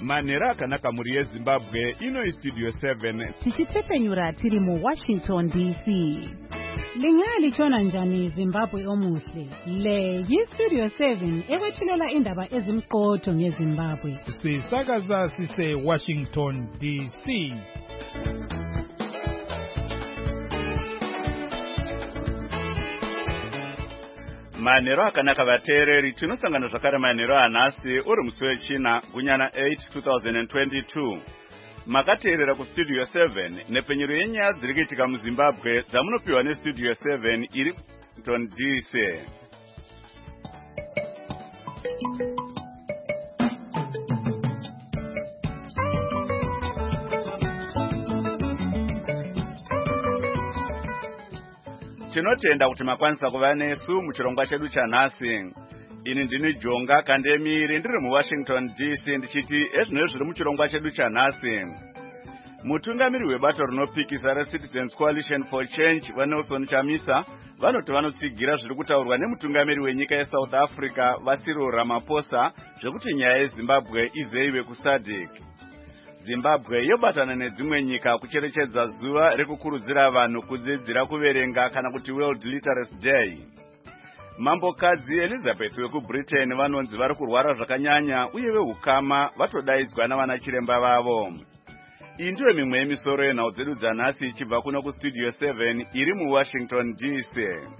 Manhero akanaka muri yeZimbabwe ino iStudio 7 tichitepenyura tiri muWashington DC. Lingalitshona njani Zimbabwe omuhle? Le yiStudio 7 ekwethulela indaba ezimqotho ngeZimbabwe. Sisakaza sise Washington DC. Manhero akanaka vateereri, tinosangana zvakare manhero anhasi uri musi wechina gunyana 8 2022. Makateerera kuStudio 7 nepenyero yenyaya dziri kuitika muZimbabwe dzamunopiwa neStudio 7 iri Washington DC. Tinotenda kuti makwanisa kuva nesu muchirongwa chedu chanhasi. Ini ndini Jonga Kandemiri ndiri muWashington DC ndichiti ezvino zviri muchirongwa chedu chanhasi. Mutungamiri webato rinopikisa reCitizens Coalition for Change vaNelson Chamisa vanoti vanotsigira zviri kutaurwa nemutungamiri wenyika yeSouth Africa Cyril Ramaphosa zvekuti nyaya yeZimbabwe izeiwe kuSADC. Zimbabwe yobatana nedzimwe nyika kucherechedza zuva rekukurudzira vanhu kudzidzira kuverenga kana kuti World Literacy Day. Mambokadzi Elizabeth wekuBritain vanonzi vari kurwara zvakanyanya uye vehukama vatodaidzwa navana chiremba vavo. Iyi ndiyo mimwe yemisoro yenhau dzedu dzanhasi ichibva kuno kuStudio 7 iri muWashington DC.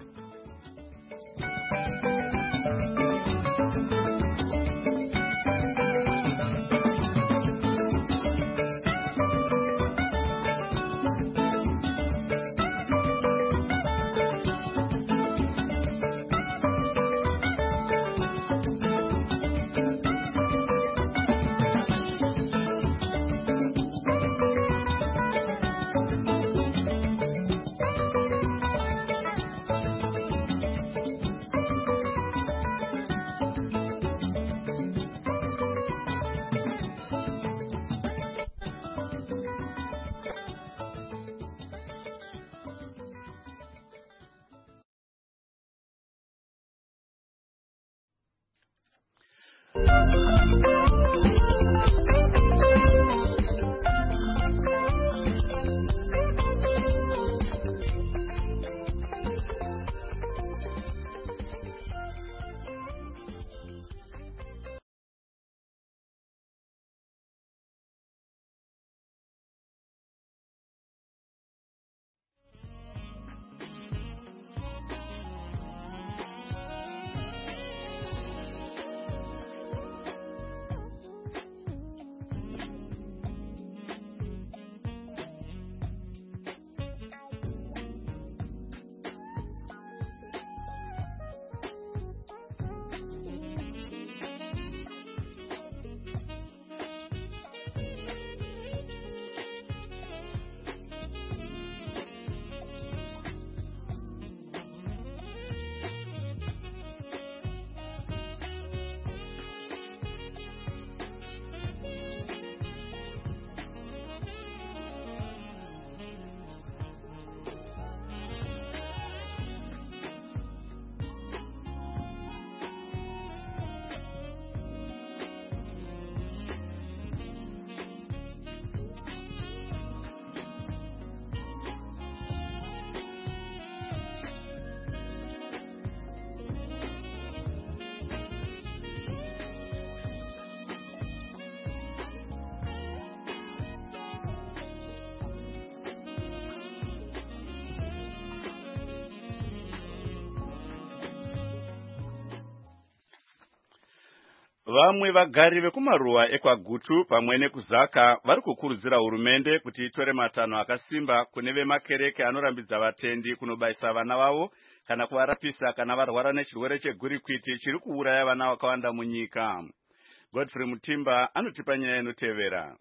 Vamwe vagari vekumaruwa ekwaGutu pamwe nekuzaka vari kukurudzira hurumende kuti itore matanho akasimba kune vemakereke anorambidza vatendi kunobaisa vana vavo kana kuvarapisa kana varwara nechirwere chegwirikwiti chiri kuuraya vana vakawanda munyika. Godfrey Mutimba anotipa nyaya inotevera.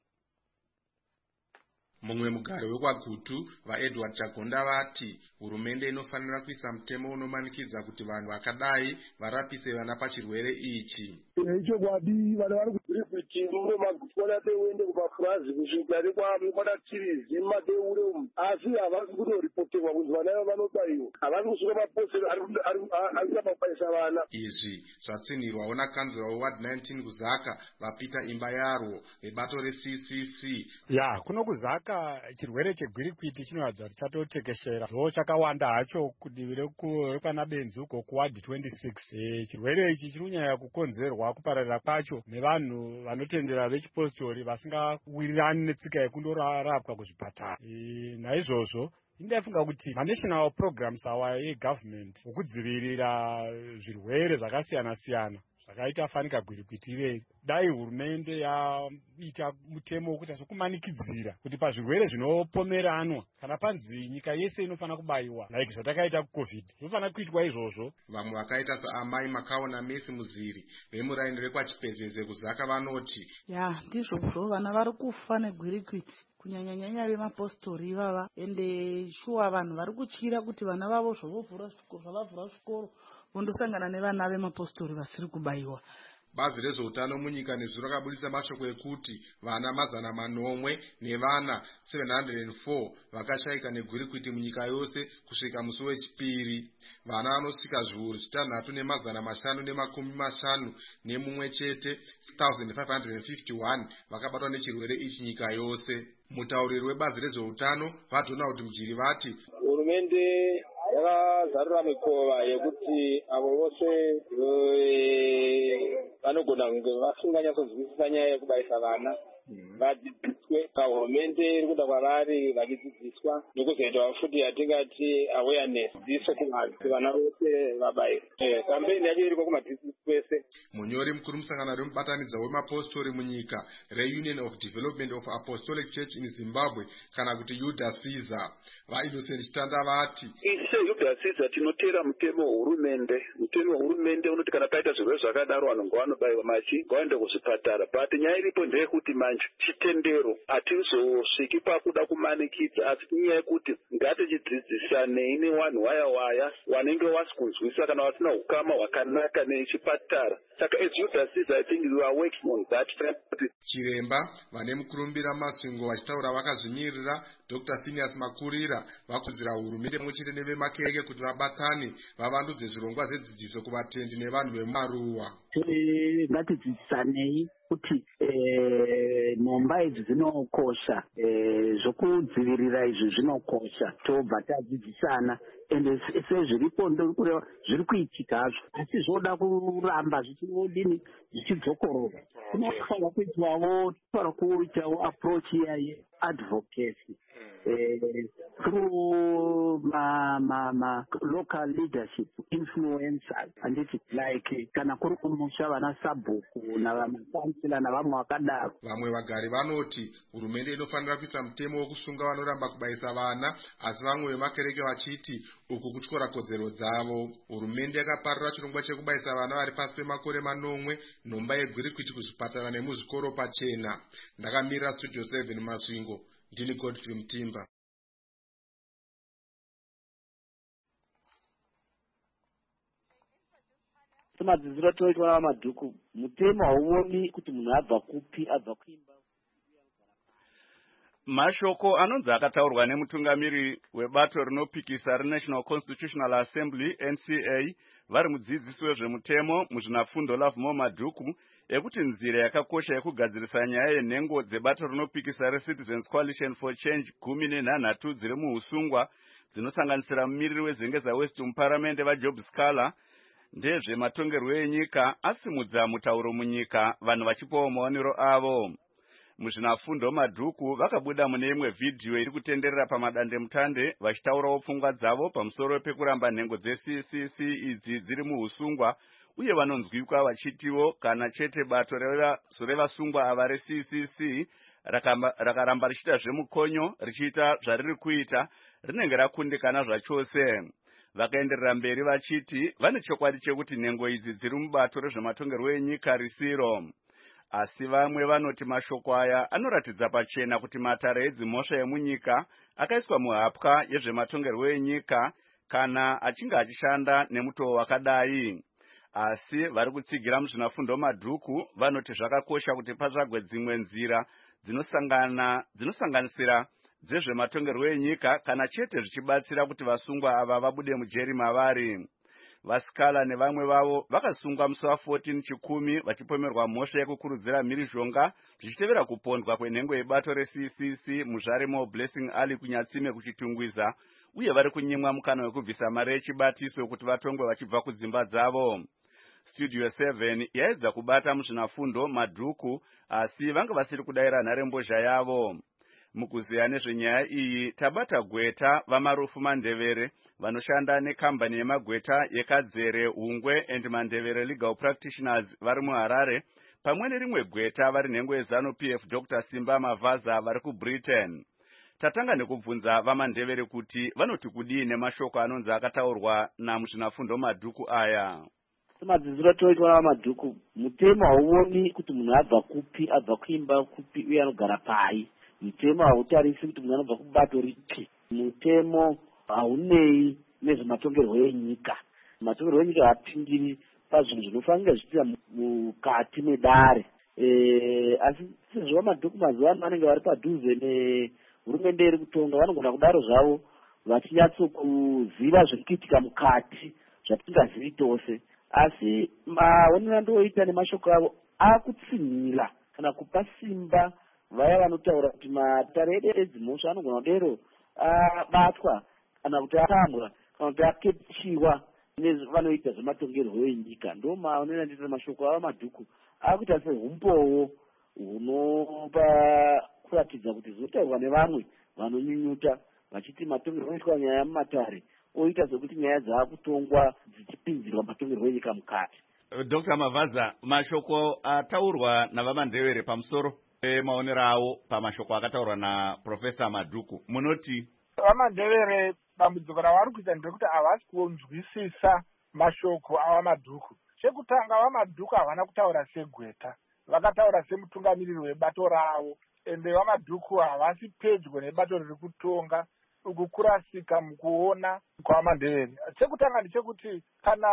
Mumwe mugari wekwaGutu vaEdward Chagonda vati hurumende inofanira kuisa mutemo unomanikidza kuti vanhu vakadai varapise vana pachirwere ichi. Ichokwadi vanhu vari kugwirikwiti chinduro magutwana teuende kumafurazi kusvika nekwamukwana tirizi mumadeure umu asi havasi kutoripoterwa kunzi vana ava vanobaiwa havasi kusvika maposero ari kubaisa vana. Izvi zvatsinhirwawo nakanzura weward 19 kuzaka vapita imba yarwo vebato reCCC. kuno kuzaka chirwere chegwirikwiti chinoratidza kuti chatotekeshera zvo chakawanda hacho kudivi rekwana benzu uko kuward 26. Chirwere ichi chiri kunyanya kukonzerwa kupararira kwacho nevanhu vanotendera vechipositori vasingawirirani netsika yekundorapwa kuzvipatara. Naizvozvo ndaifunga kuti manational programs awa egovernment okudzivirira zvirwere zvakasiyana siyana zvakaita fanika gwirikwiti irei, dai hurumende yaita mutemo wekuti sokumanikidzira kuti pazvirwere zvinopomeranwa kana panzi nyika yese inofanira kubaiwa like zvatakaita kuCovid zvofanira kuitwa izvozvo. Vamwe vakaita saamai Makaona Messi Muziri vemuraini rekwachipezeze kuzaka vanoti ndizvozvo vana vari kufa negwirikwiti kunyanyanyanya vemapostori ivava ende shuwa vanhu vari kutyira kuti vana vavo zvavavhura zvikoro vondosangana nevana vemapostori vasiri kubayiwa. Bazi rezveutano munyika nezuro rakabudisa mashoko ekuti vana 900 nevana 704 vakashayika negwirikwiti munyika yose kusvika musi wechipiri. Vana vanosvika zviuru 6,550 chete 6,551 vakabatwa nechirwere ichi nyika yose. Mutauriri webazi rezveutano vaDonald Mujiri vati hurumende yakazarura mikova yekuti avo vose vanogona kunge vasinganyatsonzwisisa nyaya yekubaisa vana vadzidziswe. Hurumende iri kuda kwavari vachidzidziswa nekuzoita futi yatingati awareness dziso kuvanhu kuti vana vose vabairwe. Kampeni yacho iriko kumadhistrict kwese. Munyori mukuru musangano remubatanidzwa wemapostori munyika reUnion of Development of Apostolic Church in Zimbabwe kana kuti Yuda Caesar vaInnocent Chitanda vati ise Yuda Caesar tinotera mutemo hurumende. Mutemo hurumende unoti kana paita zvirwere zvakadaro vanhu ngavanobayiwa machi ngaende kuzvipatara. But nyaya iripo ndeyekuti manje chitendero hatizosviki pakuda kumanikidza asi nyaya yekuti ngatichidzidzisanei nevanhu waya wanenge wasikunzwisa kana vasina ukama hwakanaka nechipatara. Saka as Yuda Caesar I think we are working on that. Chiremba vane mukurumbira masvingo vachitaura vakazvimirira Dr. Phineas Makurira vakudzira hurumende pamwechete nevemakereke kuti vabatane vavandudze zvirongwa zvedzidziso kuvatendi nevanhu vemumaruwa. Ngatidzidzisanei kuti nhomba idzi dzinokosha, zvokudzivirira izvi zvinokosha, tobva tadzidzisana ende sezviripo ndokureva zviri kuitika hazvo asi zvoda kuramba zvichiodini zvichidzokorora. Kunofanira kuitwawo approach yeadvocacy through local leadership influencers and it like kana kuri kumusha vana sabhuku navamakansila navamwe vakadaro. Vamwe vagari vanoti hurumende inofanira kuisa mutemo wokusunga vanoramba kubaisa vana asi vamwe vemakereke vachiti uku kutyora kodzero dzavo. Hurumende yakaparura chirongwa chekubaisa vana vari pasi pemakore 9 nhomba yegwirikwiti kuzvipatara nemuzvikoro pachena. Ndakamirira Studio 7 Masvingo. Ndini Godfrey Mutimba. Madzidziro toitwa madhuku mutemo hauoni kuti munhu abva kupi abva kuimba. Mashoko anonzi akataurwa nemutungamiri webato rinopikisa reNational Constitutional Assembly NCA vari mudzidzisi wezvemutemo muzvinafundo Lovemore Madhuku ekuti nzira yakakosha yekugadzirisa nyaya yenhengo dzebato rinopikisa reCitizens Coalition for Change 13 dziri muusungwa dzinosanganisira mumiriri weZengeza West muparamende vaJob Scala ndezvematongerwo enyika asimudza mutauro munyika vanhu vachipawo maonero avo. Muzvinafundo Madhuku vakabuda mune imwe vhidhiyo iri kutenderera pamadandemutande vachitaurawo pfungwa dzavo pamusoro pekuramba nhengo dzeCCC idzi dziri muusungwa uye vanonzwikwa vachitiwo kana chete bato revasungwa ava reCCC rakaramba richiita zvemukonyo richiita zvariri kuita rinenge rakundikana zvachose. Vakaenderera mberi vachiti vane chokwadi chekuti nhengo idzi dziri mubato rezvematongerwo enyika risiro. Asi vamwe vanoti mashoko aya anoratidza pachena kuti matare edzimhosva emunyika akaiswa muhapwa yezvematongerwo enyika kana achinge achishanda nemutoo wakadai. asi vari kutsigira muzvinafundo madhuku vanoti zvakakosha kuti patsvagwe dzimwe nzira dzinosanganisira dzezvematongerwo enyika kana chete zvichibatsira kuti vasungwa ava vabude mujeri mavari. Vasikala nevamwe vavo vakasungwa musi wa14 Chikumi vachipomerwa mhosva yekukurudzira mhirizhonga zvichitevera kupondwa kwenhengo yebato reCCC muzvaremo Blessing Ali kuNyatsime kuchitungwiza, uye vari kunyimwa mukana wekubvisa mari yechibatiso kuti vatongwe vachibva kudzimba dzavo. Studio 7 yaedza kubata muzvinafundo madhuku asi vanga vasiri kudayira nharembozha yavo. Mukuziya nezvenyaya iyi tabata Gweta vamarufu Mandevere vanoshanda nekambani yemagweta yeKadzere, Hungwe and Mandevere Legal Practitioners vari muHarare, pamwe nerimwe gweta vari nhengo yeZanu PF Dr. Simba Mavaza vari kuBritain. Tatanga nekubvunza vaMandevere kuti vanoti kudii nemashoko anonzi akataurwa namuzvinafundo madhuku aya. Madzidziro atoitwa namadhuku, mutemo hauoni kuti munhu abva kupi, abva kuimba kupi uye anogara pai. Mutemo hautarisi kuti munhu anobva kubato ripi. Mutemo haunei nezvematongerwo enyika. Matongerwo enyika hapindiri pazvinhu zvinofanira zvichiita mukati medare. Asi sezvo madhuku mazuva ano vanenge vari padhuze nehurumende iri kutonga, vanogona kudaro zvavo vachinyatsokuziva zviri kuitika mukati zvatingazivi tose. Asi maonero andoita nemashoko avo akutsinhira kana kupa simba vaya vanotaura kuti matare edu edzimhosva anogona kudero abatwa kana kuti atambwa kana kuti akechiwa nevanoita zvematongerwo enyika. Ndo maonero andoita nemashoko avo madhuku akuita sehumbowo hunopa kuratidza kuti zvotaurwa nevamwe vanonyunyuta vachiti matongerwo anoitwa nyaya mumatare oita sekuti nyaya dzaakutongwa dzichipinzirwa matongerwo enyika mukati. Dr. Mavaza, mashoko ataurwa navaMandevere pamusoro maonero avo pamashoko akataurwa naProfesa Madhuku, munoti? VaMandevere dambudziko ravari kuita ndekuti havasi kunzwisisa mashoko avaMadhuku. Chekutanga vaMadhuku havana kutaura segweta, vakataura semutungamiriri webato ravo, ende vaMadhuku havasi pedyo nebato riri kutonga uku kurasika mukuona kwavaMandevere. Chekutanga ndechekuti kana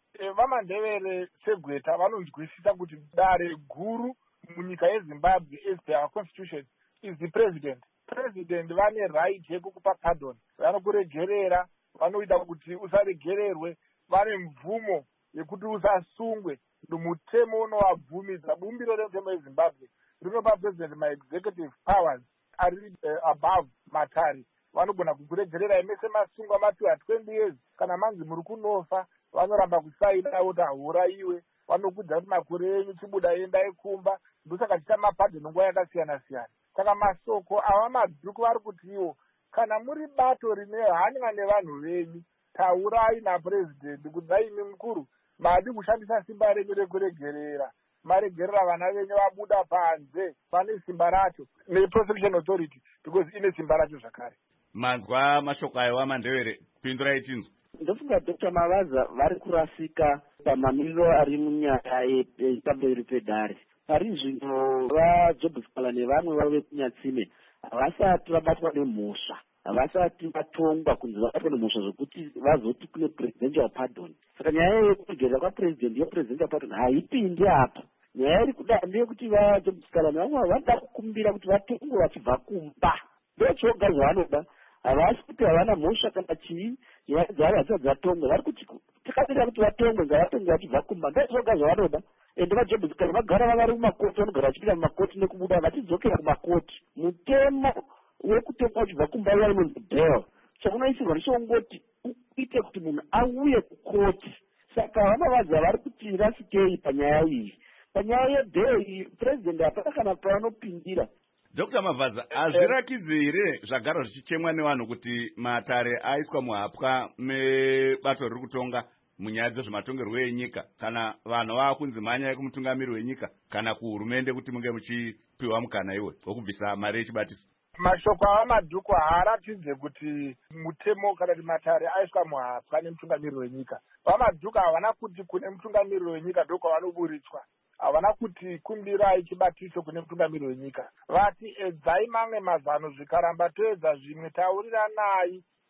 vaMandevere segweta vanonzwisisa kuti dare guru munyika yeZimbabwe as per our constitution is the president. President vane right yekukupa pardon, vanokuregerera, vanoita kuti usaregererwe, vane mvumo yekuti usasungwe. Mutemo unovabvumidza, bumbiro remutemo yeZimbabwe rinopa president ma-executive powers ari above matare. Vanogona kukuregerera ime semasungwa mapiwa 20 years kana manzi muri kunofa, vanoramba kusaina kuti haurayiwe, vanokudza kuti makore enyu chibuda endai kumba. Ndosaka tiita mapardon nguva yakasiyana siyana. Saka masoko avaMadhuku vari kuti iwo kana muri bato rine hanya nevanhu venyu, taurai napurezidendi kuti vaimi mukuru madi kushandisa simba renyu rekuregerera, maregerera vana venyu vabuda panze pane simba racho neprosecution authority because ine simba racho zvakare. Manzwa mashoko ayo vaMandevere, pindurai tinzwa. Ndofunga Dr. Mavaza vari kurasika pamamiriro ari munyaya yepamberi pedare. Pari zvino vaJobhusikala nevamwe vavo vekunyatsime havasati vabatwa nemhosva, havasati vatongwa kunzi vabatwa nemhosva zvokuti vazoti kune presidential pardon. Saka nyaya yekuregerera kwapresident yepresidential pardon haipindi apa. Nyaya iri kuda ndeyekuti vaJobhusikala nevamwe vanoda kukumbira kuti vatongwe vachibva kumba. Ndochoga zvavanoda, havasi kuti havana mhosva kana chii, nyaya dzavo hadzisati dzatongwa. Vari kuti takamirira kuti vatongwe ngavatongwe vachibva kumba, ndochoga zvavanoda. Ende vaJobhusikala vagara vari mumakoti, vanogara vachipinda mumakoti nekubuda vachidzokera kumakoti. Mutemo wekutonga uchibva kumba uya inonzi bail, chaunoisirwa ndechongoti uite kuti munhu auye kukoti. Saka vaMavaza vari kuti rasikei panyaya iyi. Panyaya yebail iyi president hapana kana paanopindira. Dr. Mavaza, hazvirakidzi here zvagara zvichichemwa nevanhu kuti matare aiswa muhapwa mebato riri kutonga munyaya dzezvematongerwo enyika, kana vanhu vaakunzi mhanya yekumutungamiri wenyika kana kuhurumende kuti munge muchipiwa mukana iwe wokubvisa mari yechibatiso? Mashoko avaMadhuku haaratidze kuti mutemo kana kuti matare aiswa muhapwa nemutungamiriri wenyika. VaMadhuku havana kuti kune mutungamiriri wenyika ndokwavanoburitswa, havana kuti kumbirai chibatiso kune mutungamiriri wenyika. Vati edzai mamwe mazano, zvikaramba toedza zvimwe tauriranai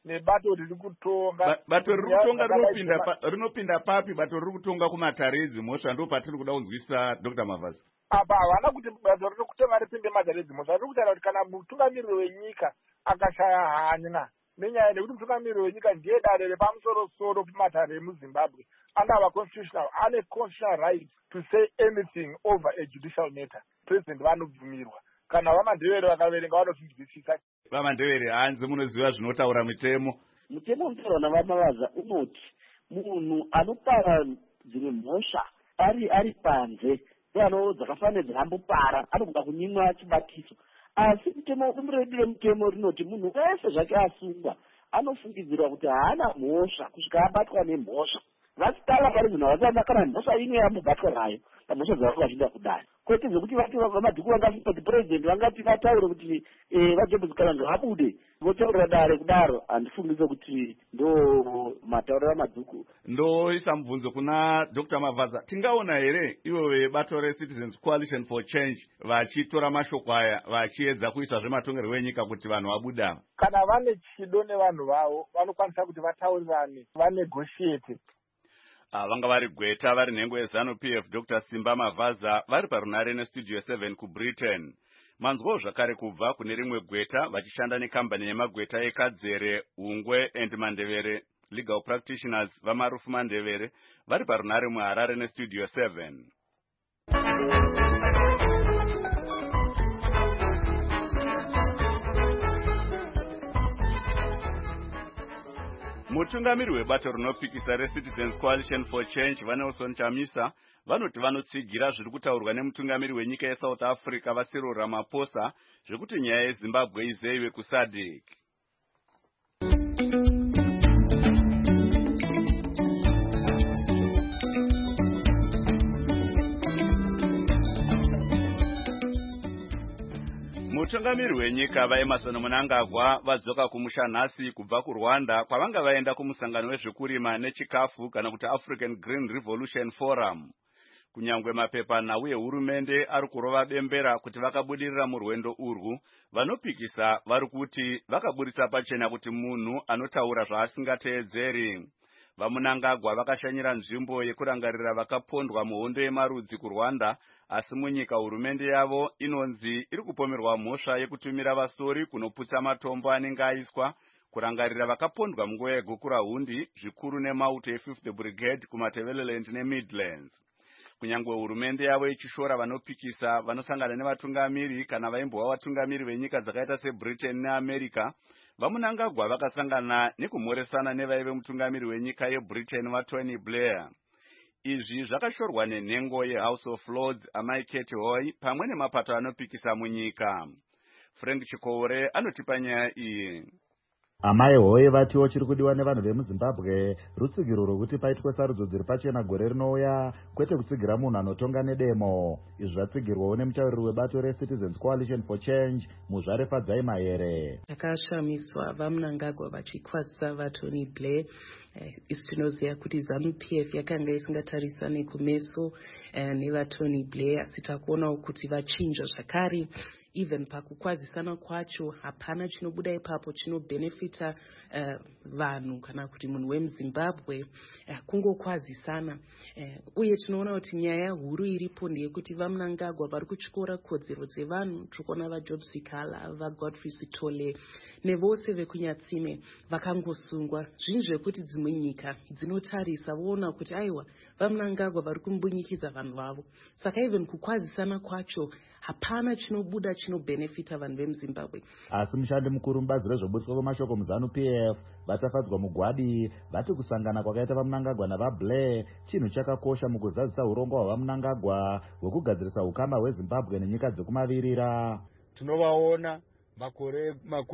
nebato riri kutonga. Bato riri kutonga rinopinda papi? Bato riri kutonga kumataredzi mhosva ndo patiri kuda kunzwisisa Dr. Mavhasa. Apa havana kuti bato riri kutonga ripinde mataredzi mhosva. Riri kutaura kuti kana mutungamiriri wenyika akashaya hanya nenyaya nekuti mutungamiriri wenyika ndiye dare repamusoro-soro pamatare emuZimbabwe, ane constitutional right to say anything over a judicial matter. President vanobvumirwa. Kana vaMandebere vakaverenga vanozvinzwisisa. VaMandebere hanzi munoziva zvinotaura mitemo. Mutemo unotaurwa naVamavaza unoti munhu anopara dzimwe mhosva ari panze dzakafanira dzakambopara anogona kunyimwa chibatiso. Asi bumbiro redu remutemo rinoti munhu wese zvake asungwa anofungidzirwa kuti haana mhosva kusvika abatwa nemhosva. Vasitala pari munhu avasana kana mhosva imwe yamubatwa nayo pamhosva dzavanga vachinda kudai. Kwete zvekuti vati vamadhuku vangasvika kuti president vangati vataure kuti vaJobs kana ngavabude votaurira dare kudaro. Handifungidze kuti ndo matauriro amadhuku. Ndoisa mubvunzo kuna Dr. Mavhasa, tingaona here ivo vebato reCitizens Coalition for Change vachitora mashoko aya vachiedza kuisa zvematongerwo enyika kuti vanhu vabuda? Kana vane chido nevanhu vavo vanokwanisa kuti vataurirane, vanegotiate. Vanga vari Gweta vari nhengo yeZanu PF Dr. Simba Mavhasa vari parunare nestudio 7 kuBritain. Manzwawo zvakare kubva kune rimwe Gweta vachishanda nekambani yemagweta eKadzere, Hungwe and Mandebere Legal Practitioners vaMarufu Mandebere vari parunare muHarare nestudio 7. Mutungamiri webato rinopikisa reCitizens Coalition for Change vaNelson Chamisa vanoti vanotsigira zviri kutaurwa nemutungamiri wenyika yeSouth Africa vaCyril Ramaphosa zvekuti nyaya yeZimbabwe izeiwe kuSADC. Mutungamiri wenyika vaEmerson Mnangagwa vadzoka kumusha nhasi kubva kuRwanda kwavanga vaenda kumusangano wezvekurima nechikafu kana kuti African Green Revolution Forum. Kunyangwe mapepanhau ehurumende ari kurova bembera kuti vakabudirira murwendo urwu, vanopikisa vari kuti vakaburitsa pachena kuti munhu anotaura zvaasingateedzeri. VaMnangagwa vakashanyira nzvimbo yekurangarira vakapondwa muhondo yemarudzi kuRwanda, asi munyika hurumende yavo inonzi iri kupomerwa mhosva yekutumira vasori kunoputsa matombo anenge aiswa kurangarira vakapondwa munguva yegukura hundi zvikuru nemauto e5th Brigade kuMatabeleland neMidlands. Kunyangwe hurumende yavo ichishora vanopikisa vanosangana nevatungamiri kana vaimbova vatungamiri venyika dzakaita seBritain neAmerica, VaMnangagwa vakasangana nekumhoresana nevaive mutungamiri wenyika yeBritain vaTony Blair. Izvi zvakashorwa nenhengo yeHouse of Lords Amai Kate Hoy pamwe nemapato anopikisa munyika. Frank Chikore anotipa nyaya iyi. Amai Hoy vatiwo chiri kudiwa nevanhu vemuZimbabwe rutsigiro rwokuti paitwe sarudzo dziri pachena gore rinouya, kwete kutsigira munhu anotonga nedemo. Izvi zvatsigirwawo nemutauriri webato reCitizens Coalition for Change Muzvare Fadzai Mahere. Takashamiswa vaMnangagwa vachikwazisa vaTony Blair. Isi tinoziva kuti ZANU PF yakanga isingatarisane kumeso nevaTony Blair, asi takuonawo kuti vachinja zvakare. Even pakukwazisana kwacho hapana chinobuda ipapo chinobenefita vanhu kana kuti munhu wemuZimbabwe, kungokwazisana. Uye tinoona kuti nyaya huru iripo ndeyekuti vaMnangagwa vari kutyora kodzero dzevanhu. Tikuona vaJobs Sikala, vaGodfrey Sitole nevose vekunyatsime vakangosungwa. Zvinhu zvekuti dzimwe nyika dzinotarisa voona kuti aiwa vaMnangagwa vari kumbunyikidza vanhu vavo. Saka even kukwazisana kwacho hapana chinobuda chinobenefita vanhu vemuZimbabwe. Asi mushandi mukuru mubazi rezvobutswa kwemashoko muZANU PF vatafadzwa mugwadi vati kusangana kwakaita vaMnangagwa navaBlair chinhu chakakosha mukuzadzisa urongo hwaVaMnangagwa hwekugadzirisa ukama hweZimbabwe nenyika dzekumavirira. Tinovaona makore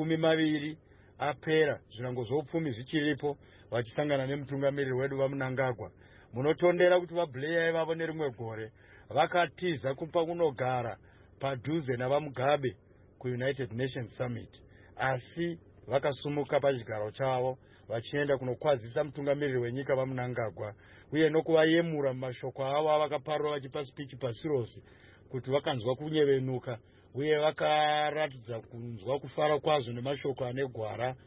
20 apera zvirango zvoupfumi zvichiripo vachisangana nemutungamiriri wedu vaMnangagwa. Munotondera kuti vaBlair ivavo nerimwe gore vakatiza kumpa kunogara padhuze navaMugabe kuUnited Nations Summit, asi vakasumuka pachigaro chavo vachienda kunokwazisa mutungamiriri wenyika vaMnangagwa uye nokuvayemura mumashoko avo avakaparura vachipa speech pasi rose kuti vakanzwa kunyevenuka uye vakaratidza kunzwa kufara kwazvo nemashoko ane gwara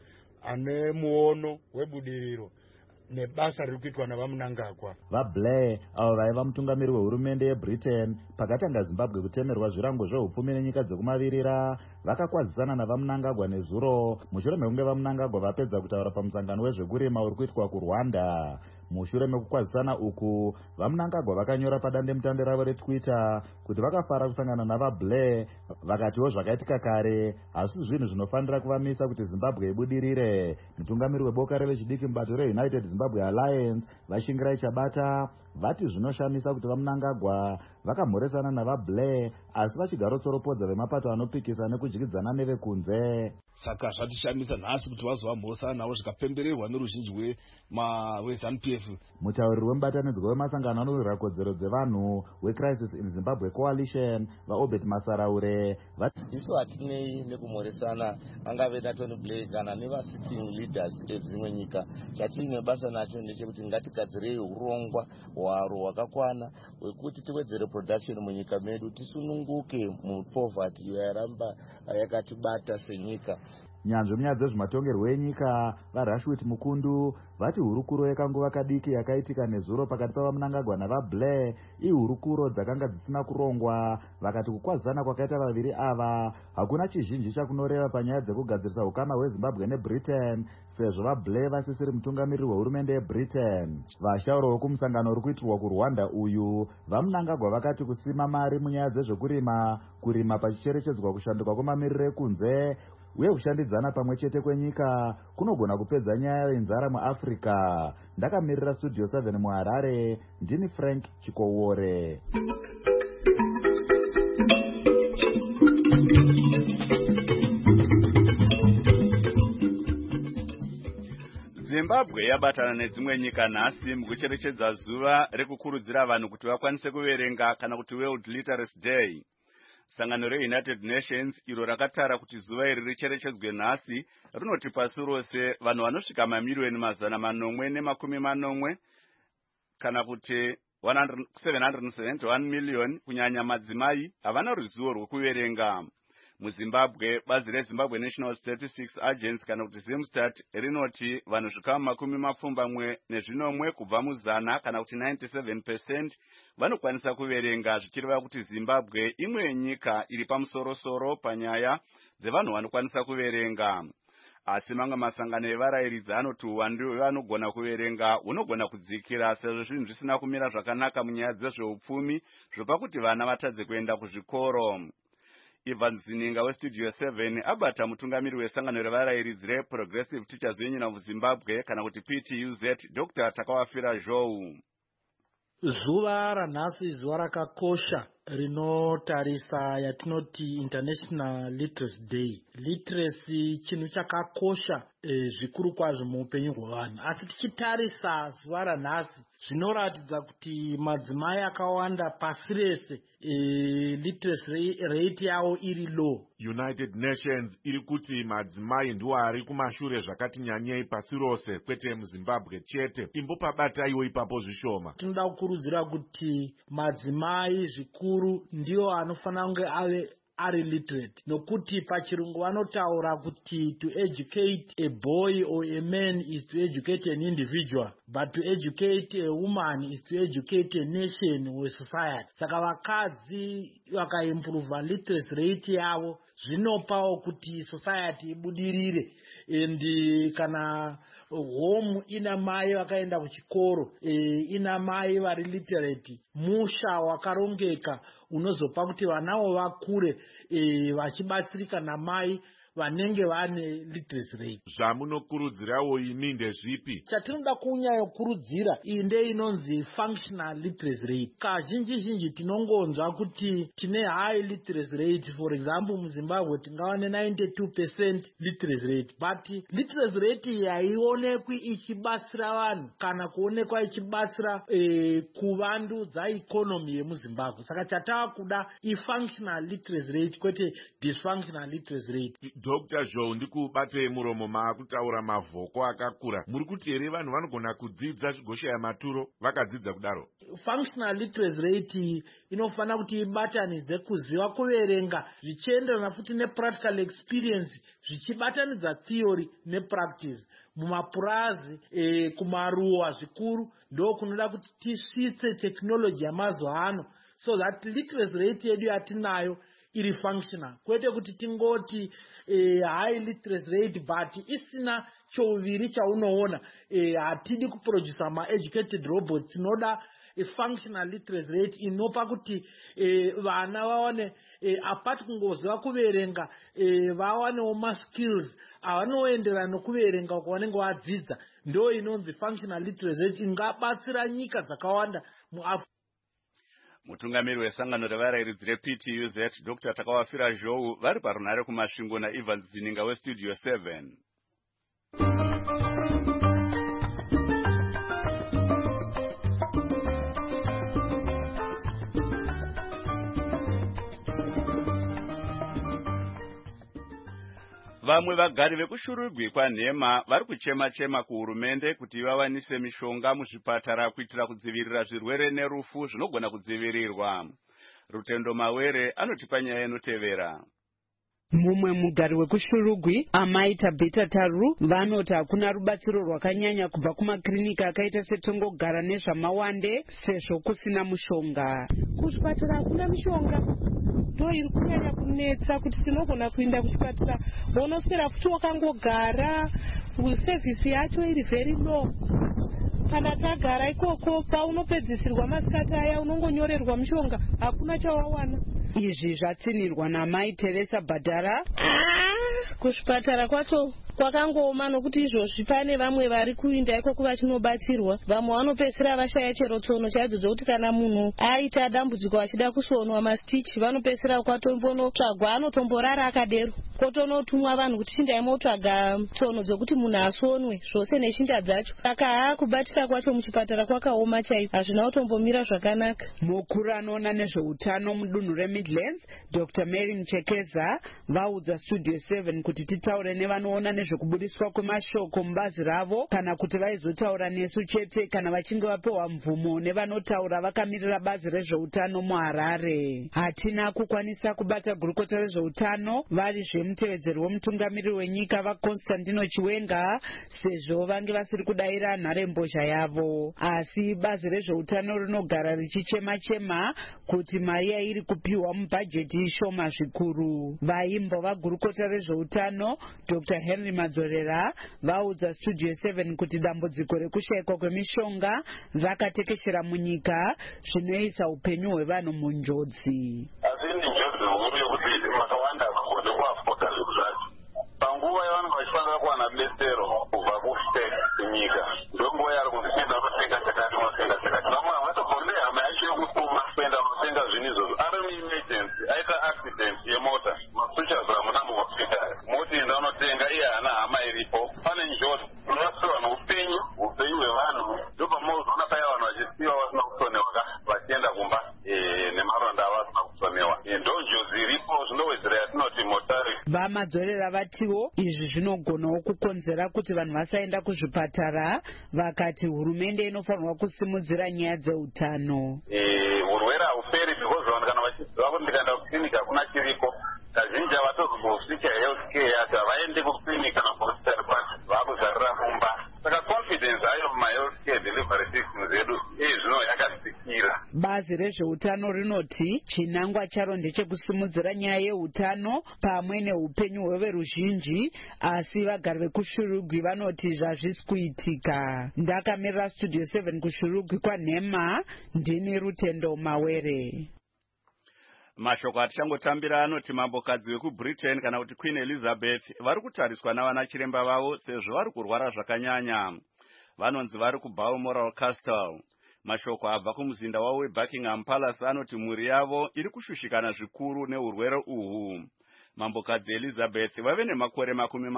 ane muono webudiriro nebasa riri kuitwa navamunangagwa. vaBlair avo vaiva mutungamiri wehurumende yebritain pakatanga zimbabwe kutemerwa zvirango zveupfumi nenyika dzekumavirira vakakwazisana navamunangagwa nezuro mushure mekunge vamunangagwa vapedza kutaura pamusangano wezvekurima uri kuitwa kurwanda. mushure mekukwazisana uku vamunangagwa vakanyora padandemutande ravo retwitter kuti vakafara kusangana navaBlair vakatiwo zvakaitika kare asi zvinhu zvinofanira kuvamisa kuti zimbabwe ibudirire. mutungamiri weboka revechidiki mubato reunited zimbabwe alliance vashingirai chabata vati zvinoshamisa kuti vamunangagwa vakamhoresana navaBlair asi vachigarotsoropodza vemapato anopikisa nekudyidzana nevekunze. saka zvatishamisa nhasi kuti vazovamhoresana navo zvikapembererwa neruzhinji weZANU-PF. mutauriri wemubatanidzwa wemasangano anorwira kodzero dzevanhu wecrisis in Zimbabwe coalition vaobert masaraure isu hatinei nekumhoresana angave naTony Blair kana nevasitting leaders edzimwe nyika. chatine basa nacho ndechekuti ngatigadzirei urongwa hwaro hwakakwana hwekuti tiwedzere production munyika medu tisununguke mupoverty iyo yaramba yakatibata senyika. nyanzvi munyaya dzezvematongerwo enyika vaRashwit Mukundu vati hurukuro yekanguva kadiki yakaitika nezuro pakati pavamunangagwa navaBlair ihurukuro dzakanga dzisina kurongwa. vakati kukwazisana kwakaita vaviri ava hakuna chizhinji chakunoreva panyaya dzekugadzirisa ukama hweZimbabwe neBritain sezvo vaBlair vasisiri mutungamiriri wehurumende yeBritain. vashauri vekumusangano uri kuitirwa kurwanda uyu vamunangagwa vakati kusima mari munyaya dzezvekurima kurima pachicherechedzwa kushanduka kwemamiriro ekunze uye kushandidzana pamwe chete kwenyika kunogona kupedza nyaya yenzara muAfrica. ndakamirira studio 7 muHarare ndini Frank Chikowore. zimbabwe yabatana nedzimwe nyika nhasi mukucherechedza zuva rekukurudzira vanhu kuti vakwanise kuverenga kana kuti World Literacy Day. sangano reUnited Nations iro rakatara kuti zuva iri richerechedzwe nhasi rinoti pasi rose vanhu vanosvika mamiliyoni 840 kana kuti 771 million kunyanya madzimai havana ruzivo rwekuverenga. muZimbabwe bazi reZimbabwe National Statistics Agency kana kuti Zimstat rinoti vanhu zvikama 70 kubva muzana kana kuti 97% vanokwanisa kuverenga zvichireva kuti Zimbabwe imwe yenyika iri pamusorosoro panyaya dzevanhu vanokwanisa kuverenga. asi mamwe masangano evarayiridzi anoti uwandu hwevanogona kuverenga hunogona kudzikira sezvo zvinhu zvisina kumira zvakanaka munyaya dzezveupfumi zvopa kuti vana vatadze kuenda kuzvikoro. Ivan Zininga westudio 7 abata mutungamiri wesangano revarayiridzi reProgressive Teachers Union of Zimbabwe kana kuti PTUZ Dr. Takawafira Zhou. zuva ranhasi zuva rakakosha rinotarisa yatinoti International Literacy Day. Literacy chinhu chakakosha zvikuru kwazvo muupenyu hwevanhu, asi tichitarisa zuva ranhasi zvinoratidza kuti madzimai akawanda pasi rese literacy rate yavo iri low. United Nations iri kuti madzimai ndiwo ari kumashure zvakati nyanyei pasi rose, kwete muZimbabwe chete. Imbopabataiwo ipapo zvishoma. Tinoda kukurudzira kuti madzimai zvikuru ndiwo anofanira kunge ave are literate, nokuti pachirungu vanotaura kuti to educate a boy or a man is to educate an individual, but to educate a woman is to educate a nation or society. Saka vakadzi vakaimprove literacy rate yavo zvinopawo kuti society ibudirire. And kana home ina mai vakaenda kuchikoro, ina mai vari literate, musha wakarongeka unozopa kuti vanavo vakure vachibatsirika namai vanenge vane literacy rate. Zvamunokurudzirawo ini ndezvipi? Chatinoda kunyanyokurudzira iyi ndeinonzi functional literacy rate. Kazhinji tinongonzwa kuti tine high literacy rate, for example muZimbabwe tingava ne92% literacy rate, but literacy rate haionekwi ichibatsira vanhu kana kuonekwa ichibatsira kuvandudza economy yemuZimbabwe. Saka chatava kuda ifunctional literacy rate kwete dysfunctional literacy rate. Dr. Zhou ndikubate muromo maakutaura mavhoko akakura. Muri kuti here vanhu vanogona kudzidza zvigoshaya maturo vakadzidza kudaro? Functional literacy rate inofana kuti ibatanidze kuziva kuverenga zvichienderana futi nepractical experience, zvichibatanidza theory nepractice. Mumapurazi kumaruwa zvikuru ndo kunoda kuti tisvitse technology yamazuva ano, so that literacy rate yedu yatinayo iri functional, kwete kuti tingoti high literacy rate but isina chouviri chaunoona. Hatidi kuproduce ma-educated robots, tinoda functional literacy rate inopa kuti vana vawane apart kungoziva kuverenga vawanewo ma-skills avanoenderana nokuverenga kwavanenge vadzidza. Ndo inonzi functional literacy rate ingabatsira nyika dzakawanda muAfrica. Mutungamiri wesangano revarairidzi rePTUZ Dr. Takawafira Zhou vari parunhare kumasvingo naEvans Zininga weStudio 7. Vamwe vagari vekushurugwi kwaNhema vari kuchema-chema kuhurumende kuti vawanise mishonga muzvipatara kuitira kudzivirira zvirwere nerufu zvinogona kudzivirirwa. Rutendo Mawere anotipa nyaya inotevera. Mumwe mugari wekushurugwi Amaita Beta Taru vanoti hakuna rubatsiro rwakanyanya kubva kumakirinika akaita setongogara nezvamawande sezvo kusina mushonga. Kuzvipatara hakuna mishonga, ndo iri kunyanya kunetsa kuti tinogona kuenda kuchipatara vonoswera futi wakangogara, sevhisi yacho iri very low. Kana tagara ikoko paunopedzisirwa masikati aya unongonyorerwa mishonga, hakuna chawawana. Izvi zvatsinirwa naMai Teresa Badhara. Kuzvipatara kwacho kwakangooma nokuti izvozvi pane vamwe vari kuinda ikoko vachinobatsirwa, vamwe vanopedzisira vashaya chero tsono chadzo dzokuti kana munhu aita dambudziko achida kusonwa mastichi vanopedzisira kwatombonotsvagwa anotomborara akadero, kotonotumwa vanhu kuti chindai motsvaga tsono dzokuti munhu asonwe zvose nechinda dzacho. Saka kubatsira kwacho muchipatara kwakaoma chaizvo, hazvina kutombomira zvakanaka. Mukuru anoona nezveutano mudunhu reMidlands Dr. Mary Mchekeza vaudza Studio 7 kuti titaure nevanoona nezvekubudiswa kwemashoko mubazi ravo kana kuti vaizotaura nesu chete kana vachinge vapewa mvumo nevanotaura vakamirira bazi rezveutano muHarare. Hatina kukwanisa kubata gurukota rezveutano vari zvemutevedzeri wemutungamiri wenyika vaConstantino Chiwenga sezvo vange vasiri kudayira nharembozha yavo, asi bazi rezveutano rinogara richichema-chema kuti mari yairi kupiwa mubhajeti shoma zvikuru. Vaimbo vagurukota rezveutano Dr. Henry Madzorera vaudza Studio 7 kuti dambudziko rekushayikwa kwemishonga rakatekeshera munyika zvinoisa upenyu hwevanhu munjodzi. Asi ni njodzi huru yokuti makawanda vakone kuafota zvinhu zvacho. Panguva yavanenge vachifanira kuwana betsero kubva kunyika ndonguva yari kuzvipinda unotenga chakati unotenga chakati. Vamwe havatombori nehama yacho yekutuma kuenda unotenga zvinhu izvozvo. Ari muemergency aita accident yemota masuchas hamuna muhospitari moti enda unotenga iye hana hama iripo. Pane njodzi unorasirwa noupenyu hwevanhu, ndopamauzoona paya vanhu vachisiwa vasina kusonewa vachienda kumba nemaronda avo asina kusonewa. Ndo njodzi iripo zvinowedzera yatinoti motari. Vamadzorera vatiwo izvi zvinogonawo kukonzera kuti vanhu vasaenda kuzvipatara, vakati hurumende inofanirwa kusimudzira nyaya dzeutano. Urwere hauperi because vanhu kana vachiziva kuti ndikaenda kuklinika hakuna chiriko, kazhinji havatozosvika health care yati havaendi kuklinika kana kuhospitari kwacho vaakuzarira kumba. Saka confidence hayo mumahealth care delivery system zedu zvino yakatsikira. Bazi rezveutano rinoti chinangwa charo ndechekusimudzira nyaya yeutano pamwe neupenyu hweveruzhinji, asi vagari vekushurugwi vanoti zvazvisi kuitika. Ndakamirira Studio 7 kushurugwi kwaNhema, ndini Rutendo Mawere. Mashoko atichangotambira anoti mambokadzi wekuBritain kana kuti Queen Elizabeth vari kutariswa navana chiremba vavo sezvo vari kurwara zvakanyanya. Vanonzi vari kuBalmoral Castle. Mashoko abva kumuzinda wavo weBuckingham Palace anoti mhuri yavo iri kushushikana zvikuru neurwere uhu. Mambokadzi Elizabeth vave nemakore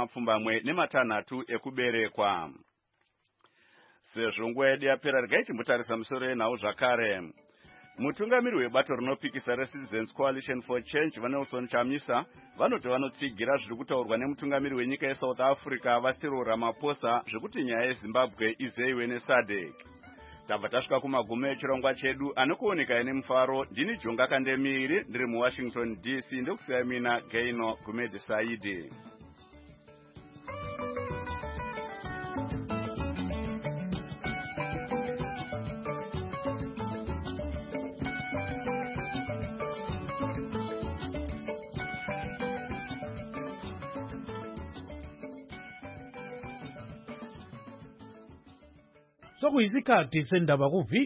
26 ekuberekwa. Sezvo nguva yedu yapera regai timbotarisa musoro yenhau zvakare. mutungamiri webato rinopikisa reCitizens Coalition for Change vaNelson Chamisa vanoti vanotsigira zviri kutaurwa nemutungamiri wenyika yeSouth Africa Cyril Ramaphosa zvekuti nyaya yeZimbabwe izeyiwe neSADC. Tabva tasvika kumagumo echirongwa chedu anokuoneka ine mufaro. Ndini Jonga Kandemiri ndiri muWashington DC ndokusiya mina Gaino Gumedi Saidi. Sokuyisikhathi sendaba kuviki